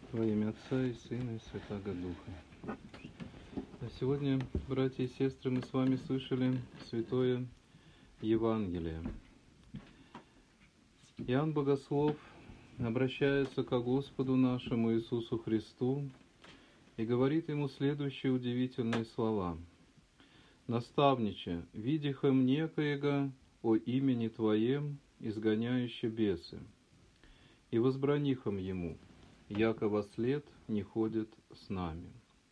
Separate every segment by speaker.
Speaker 1: Во имя Отца и Сына и Святаго Духа. Сегодня, братья и сестры, мы с вами слышали Святое Евангелие. Иоанн Богослов обращается к Господу нашему Иисусу Христу и говорит ему следующие удивительные слова. «Наставниче, видихом некоего о имени Твоем, изгоняюще бесы, и возбранихом ему, яко во след не ходит с нами».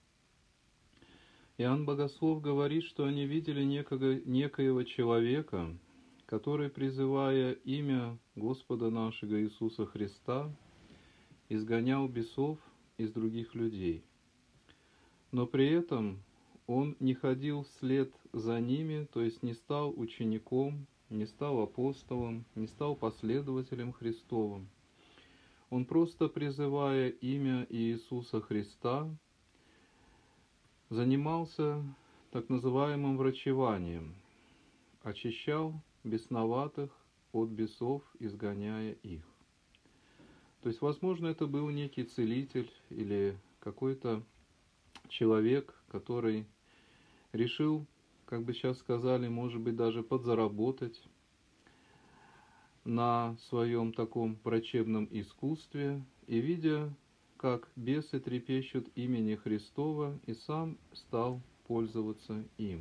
Speaker 1: Иоанн Богослов говорит, что они видели некоего человека, который, призывая имя Господа нашего Иисуса Христа, изгонял бесов из других людей. Но при этом он не ходил вслед за ними, то есть не стал учеником, не стал апостолом, не стал последователем Христовым. Он просто, призывая имя Иисуса Христа, занимался так называемым врачеванием, очищал бесноватых от бесов, изгоняя их. То есть, возможно, это был некий целитель или какой-то человек, который решил, как бы сейчас сказали, может быть, даже подзаработать на своем таком врачебном искусстве, и, видя, как бесы трепещут имени Христова, и сам стал пользоваться им.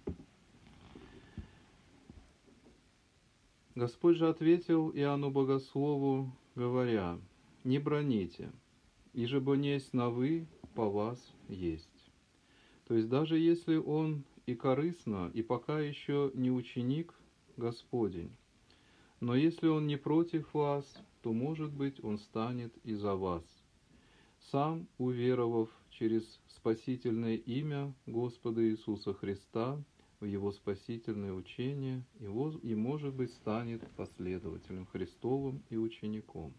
Speaker 1: Господь же ответил Иоанну Богослову, говоря: «Не браните, иже бо несть на вы, по вас есть». То есть даже если он и корыстно, и пока еще не ученик Господень, но если он не против вас, то, может быть, он станет и за вас, сам уверовав через спасительное имя Господа Иисуса Христа в Его спасительное учение, и, может быть, станет последователем Христовым и учеником.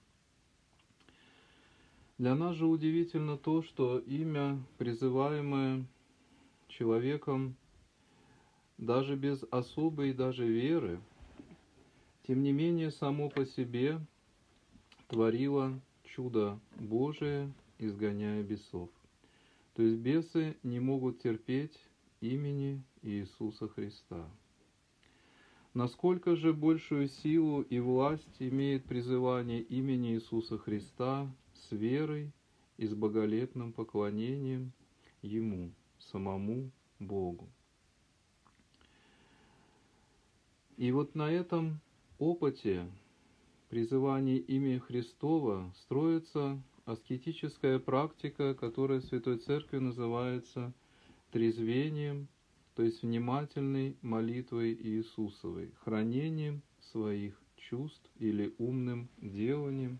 Speaker 1: Для нас же удивительно то, что имя, призываемое человеком даже без особой даже веры, тем не менее само по себе творило чудо Божие, изгоняя бесов. То есть бесы не могут терпеть имени Иисуса Христа. Насколько же большую силу и власть имеет призывание имени Иисуса Христа с верой и с боголепным поклонением Ему, самому Богу. И вот на этом опыте призывания имени Христова строится аскетическая практика, которая в Святой Церкви называется трезвением, то есть внимательной молитвой Иисусовой, хранением своих чувств или умным деланием.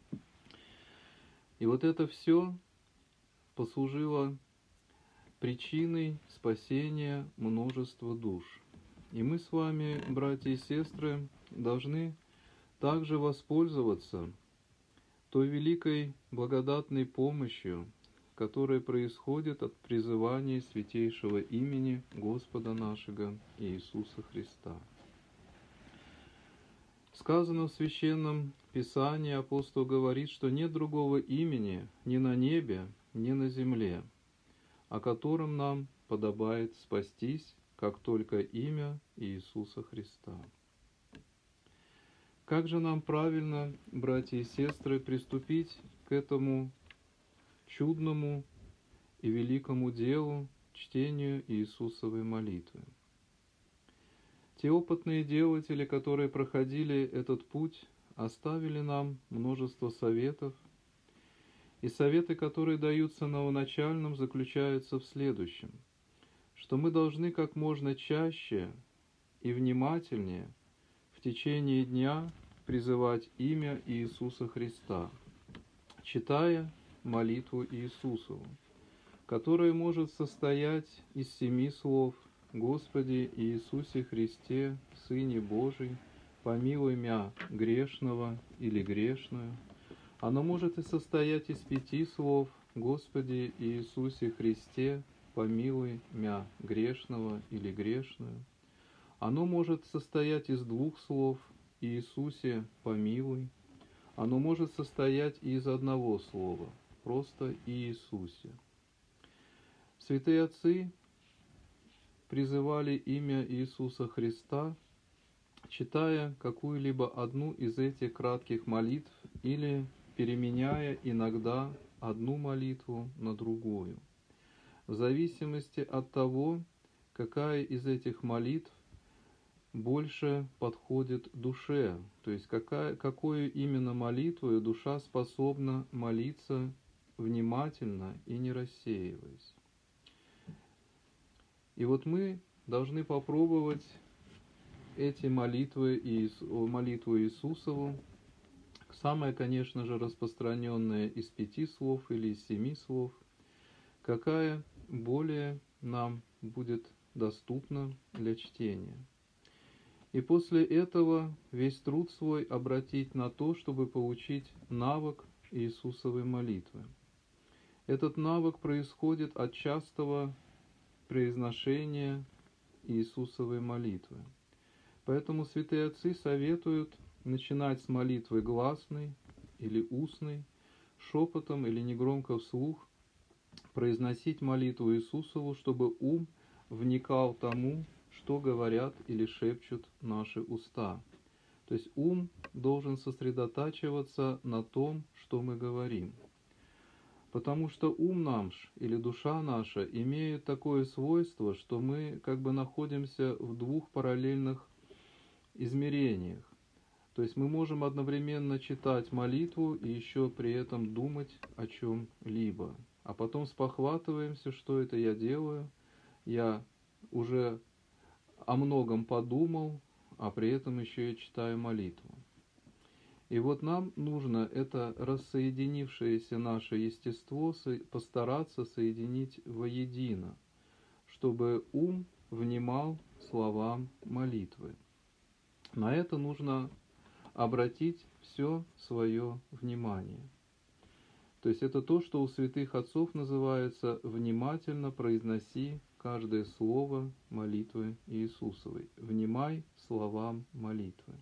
Speaker 1: И вот это все послужило причиной спасения множества душ. И мы с вами, братья и сестры, должны также воспользоваться той великой благодатной помощью, которая происходит от призывания святейшего имени Господа нашего Иисуса Христа. Сказано в Священном Писании, апостол говорит, что нет другого имени ни на небе, ни на земле, о котором нам подобает спастись, как только имя Иисуса Христа. Как же нам правильно, братья и сестры, приступить к этому чудному и великому делу, чтению Иисусовой молитвы? Те опытные делатели, которые проходили этот путь, оставили нам множество советов, и советы, которые даются новоначальным, заключаются в следующем, что мы должны как можно чаще и внимательнее в течение дня призывать имя Иисуса Христа, читая молитву Иисусову, которая может состоять из 7 слов: «Господи Иисусе Христе, Сыне Божий, помилуй мя грешного» или «грешную». Оно может и состоять из 5 слов: «Господи Иисусе Христе, помилуй мя грешного» или «грешную». Оно может состоять из 2 слов: «Иисусе, помилуй». Оно может состоять и из 1 слова: просто Иисусе. Святые отцы призывали имя Иисуса Христа, читая какую-либо одну из этих кратких молитв или переменяя иногда одну молитву на другую, в зависимости от того, какая из этих молитв больше подходит душе, то есть какую именно молитву душа способна молиться внимательно и не рассеиваясь. И вот мы должны попробовать эти молитвы, молитву Иисусову, самая, конечно же, распространенная из 5 слов или из 7 слов, какая более нам будет доступна для чтения. И после этого весь труд свой обратить на то, чтобы получить навык Иисусовой молитвы. Этот навык происходит от частого произношения Иисусовой молитвы. Поэтому святые отцы советуют начинать с молитвы гласной или устной, шепотом или негромко вслух, произносить молитву Иисусову, чтобы ум вникал тому, что говорят или шепчут наши уста. То есть ум должен сосредотачиваться на том, что мы говорим. Потому что ум наш или душа наша имеют такое свойство, что мы как бы находимся в двух параллельных измерениях. То есть мы можем одновременно читать молитву и еще при этом думать о чем-либо. А потом спохватываемся, что это я делаю. Я уже о многом подумал, а при этом еще и читаю молитву. И вот нам нужно это рассоединившееся наше естество постараться соединить воедино, чтобы ум внимал словам молитвы. На это нужно обратить все свое внимание. То есть это то, что у святых отцов называется «внимательно произноси каждое слово молитвы Иисусовой». «Внимай словам молитвы».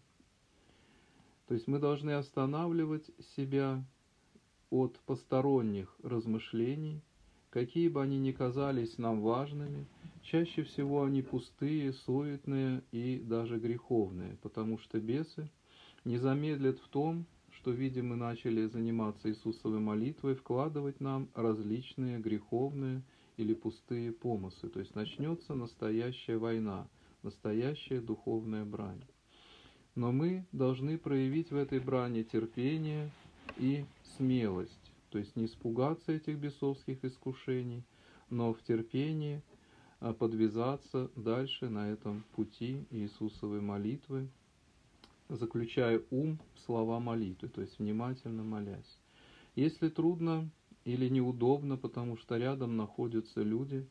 Speaker 1: То есть мы должны останавливать себя от посторонних размышлений, какие бы они ни казались нам важными. Чаще всего они пустые, суетные и даже греховные, потому что бесы не замедлят в том, что, видим, мы начали заниматься Иисусовой молитвой, вкладывать нам различные греховные или пустые помыслы. То есть начнется настоящая война, настоящая духовная брань. Но мы должны проявить в этой брани терпение и смелость, то есть не испугаться этих бесовских искушений, но в терпении подвязаться дальше на этом пути Иисусовой молитвы, заключая ум в слова молитвы, то есть внимательно молясь. Если трудно или неудобно, потому что рядом находятся люди,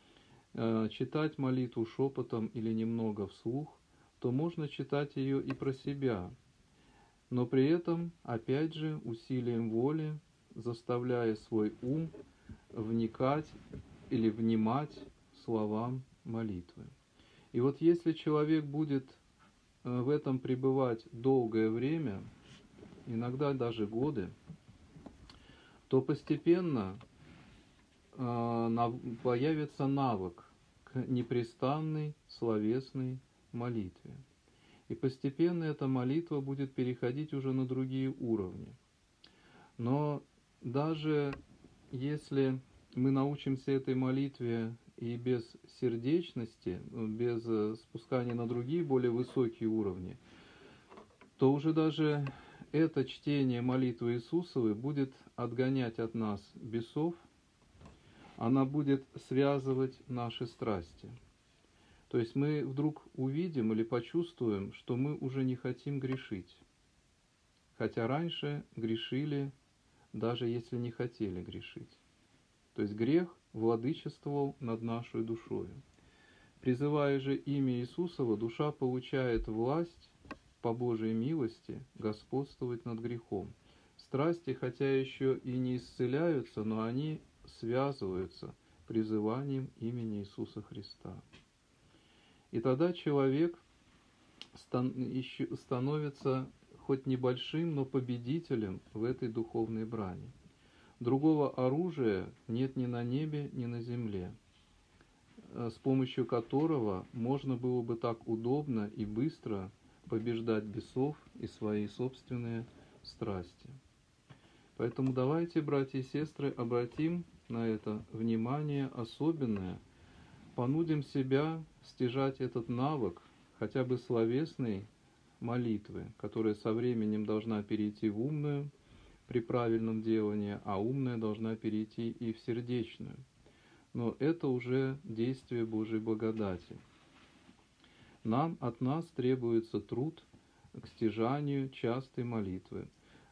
Speaker 1: читать молитву шепотом или немного вслух, то можно читать ее и про себя, но при этом, опять же, усилием воли, заставляя свой ум вникать или внимать словам молитвы. И вот если человек будет в этом пребывать долгое время, иногда даже годы, то постепенно появится навык к непрестанной словесной молитве. И постепенно эта молитва будет переходить уже на другие уровни. Но даже если мы научимся этой молитве и без сердечности, без спускания на другие более высокие уровни, то уже даже это чтение молитвы Иисусовой будет отгонять от нас бесов, она будет связывать наши страсти. То есть мы вдруг увидим или почувствуем, что мы уже не хотим грешить, хотя раньше грешили, даже если не хотели грешить. То есть грех владычествовал над нашей душою. Призывая же имя Иисусова, душа получает власть по Божьей милости господствовать над грехом. Страсти, хотя еще и не исцеляются, но они связываются призыванием имени Иисуса Христа. И тогда человек становится хоть небольшим, но победителем в этой духовной брани. Другого оружия нет ни на небе, ни на земле, с помощью которого можно было бы так удобно и быстро побеждать бесов и свои собственные страсти. Поэтому давайте, братья и сестры, обратим на это внимание особенное, понудим себя стяжать этот навык, хотя бы словесной молитвы, которая со временем должна перейти в умную при правильном делании, а умная должна перейти и в сердечную. Но это уже действие Божьей благодати. От нас требуется труд к стяжанию частой молитвы.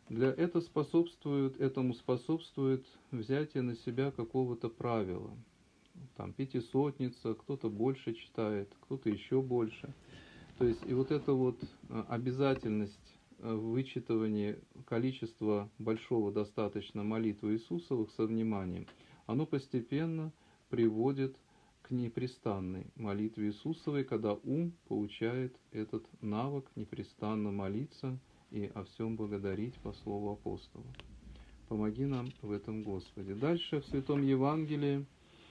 Speaker 1: Этому способствует взятие на себя какого-то правила. Там пятисотница, кто-то больше читает, кто-то еще больше. То есть и вот эта вот обязательность вычитывания количества большого достаточно молитвы Иисусовых со вниманием, оно постепенно приводит к непрестанной молитве Иисусовой, когда ум получает этот навык непрестанно молиться и о всем благодарить по слову апостола. Помоги нам в этом, Господи. Дальше в Святом Евангелии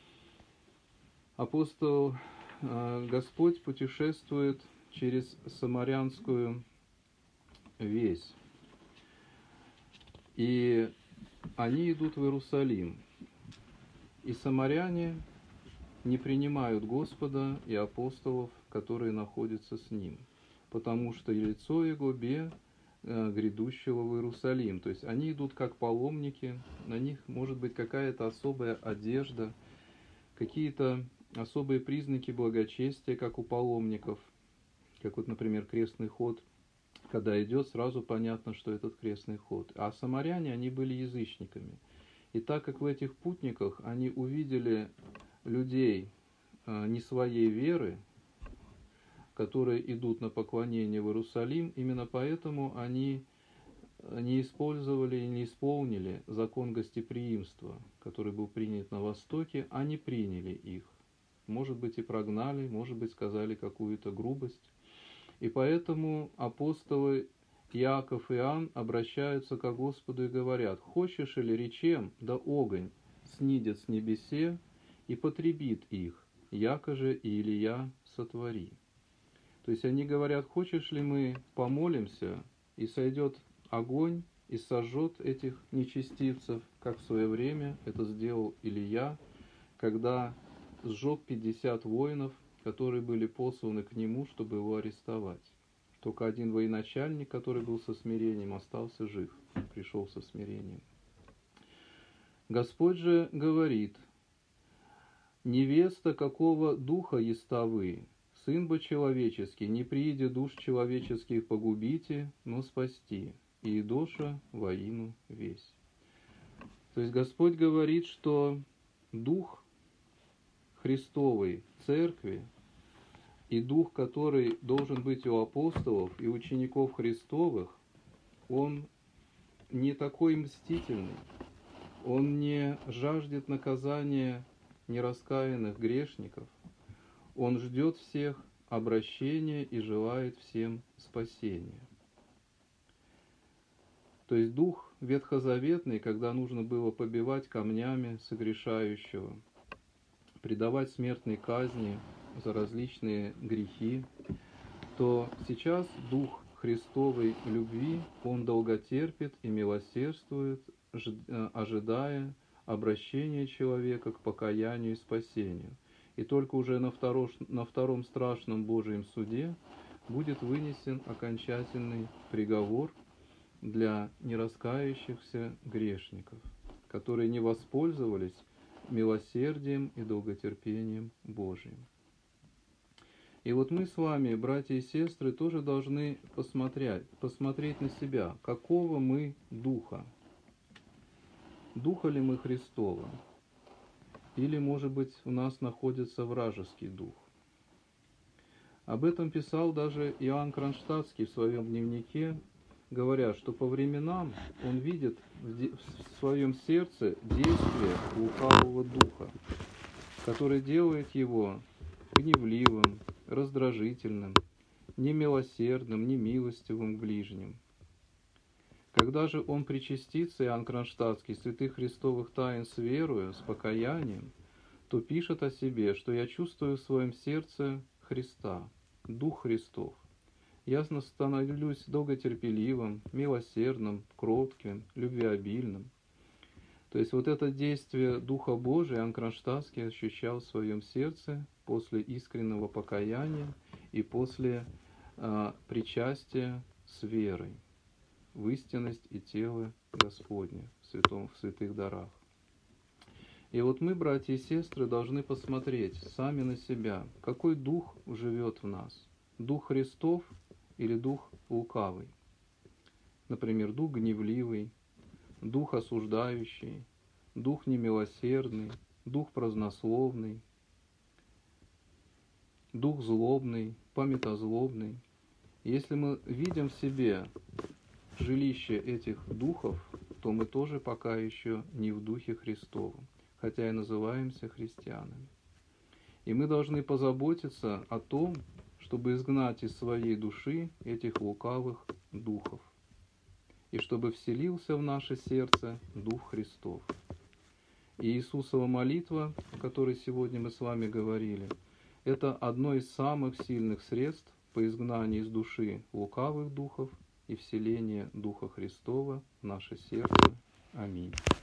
Speaker 1: апостол Господь путешествует через Самарянскую весь. И они идут в Иерусалим. И самаряне не принимают Господа и апостолов, которые находятся с Ним, потому что лицо Его грядущего в Иерусалим. То есть они идут как паломники, на них может быть какая-то особая одежда, какие-то особые признаки благочестия, как у паломников, как вот, например, крестный ход. Когда идет, сразу понятно, что этот крестный ход. А самаряне, они были язычниками. И так как в этих путниках они увидели людей не своей веры, которые идут на поклонение в Иерусалим, именно поэтому они не использовали и не исполнили закон гостеприимства, который был принят на Востоке, а не приняли их. Может быть, и прогнали, может быть, сказали какую-то грубость. И поэтому апостолы Иаков и Иоанн обращаются к Господу и говорят: «Хочешь ли речем, да огонь снидет с небесе и потребит их, яко же и Илия сотвори». То есть они говорят: хочешь ли мы помолимся, и сойдет огонь и сожжет этих нечестивцев, как в свое время это сделал Илия, когда сжег 50 воинов, которые были посланы к нему, чтобы его арестовать. Только один военачальник, который был со смирением, остался жив, пришел со смирением. Господь же говорит: «Невеста какого духа еста вы? Сын бы человеческий, не прииде душ человеческих погубите, но спасти, и идоша воину весь». То есть Господь говорит, что Дух Христовой Церкви и Дух, который должен быть у апостолов и учеников Христовых, он не такой мстительный, он не жаждет наказания нераскаянных грешников, он ждет всех обращения и желает всем спасения. То есть дух ветхозаветный, когда нужно было побивать камнями согрешающего, предавать смертной казни за различные грехи, то сейчас дух Христовой любви, он долготерпит и милосердствует, ожидая обращения человека к покаянию и спасению. И только уже на втором страшном Божьем суде будет вынесен окончательный приговор для нераскаявшихся грешников, которые не воспользовались милосердием и долготерпением Божьим. И вот мы с вами, братья и сестры, тоже должны посмотреть на себя, какого мы духа. Духа ли мы Христова? Или, может быть, у нас находится вражеский дух? Об этом писал даже Иоанн Кронштадтский в своем дневнике, говоря, что по временам он видит в своем сердце действие лукавого духа, который делает его гневливым, раздражительным, немилосердным, немилостивым к ближним. Когда же он причастится, Иоанн Кронштадтский, святых христовых тайн с верою, с покаянием, то пишет о себе, что я чувствую в своем сердце Христа, Дух Христов. Ясно становлюсь долготерпеливым, милосердным, кротким, любвеобильным. То есть вот это действие Духа Божия Иоанн Кронштадтский ощущал в своем сердце после искреннего покаяния и после причастия с верой в истинность и тело Господне в святых дарах. И вот мы, братья и сестры, должны посмотреть сами на себя, какой дух живет в нас. Дух Христов или дух лукавый? Например, дух гневливый, дух осуждающий, дух немилосердный, дух празднословный, дух злобный, памятозлобный. Если мы видим в себе жилище этих духов, то мы тоже пока еще не в Духе Христовом, хотя и называемся христианами. И мы должны позаботиться о том, чтобы изгнать из своей души этих лукавых духов, и чтобы вселился в наше сердце Дух Христов. И Иисусова молитва, о которой сегодня мы с вами говорили, это одно из самых сильных средств по изгнанию из души лукавых духов и вселение Духа Христова в наше сердце. Аминь.